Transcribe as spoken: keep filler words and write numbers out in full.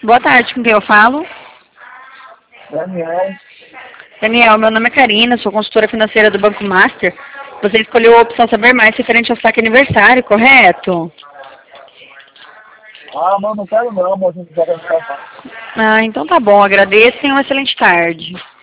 Boa tarde, com quem eu falo? Daniel. Daniel, meu nome é Karina, sou consultora financeira do Banco Master. Você escolheu a opção Saber Mais referente ao saque aniversário, correto? Ah, mas não quero não, mas a gente vai gravar. Ah, então tá bom, agradeço e uma excelente tarde.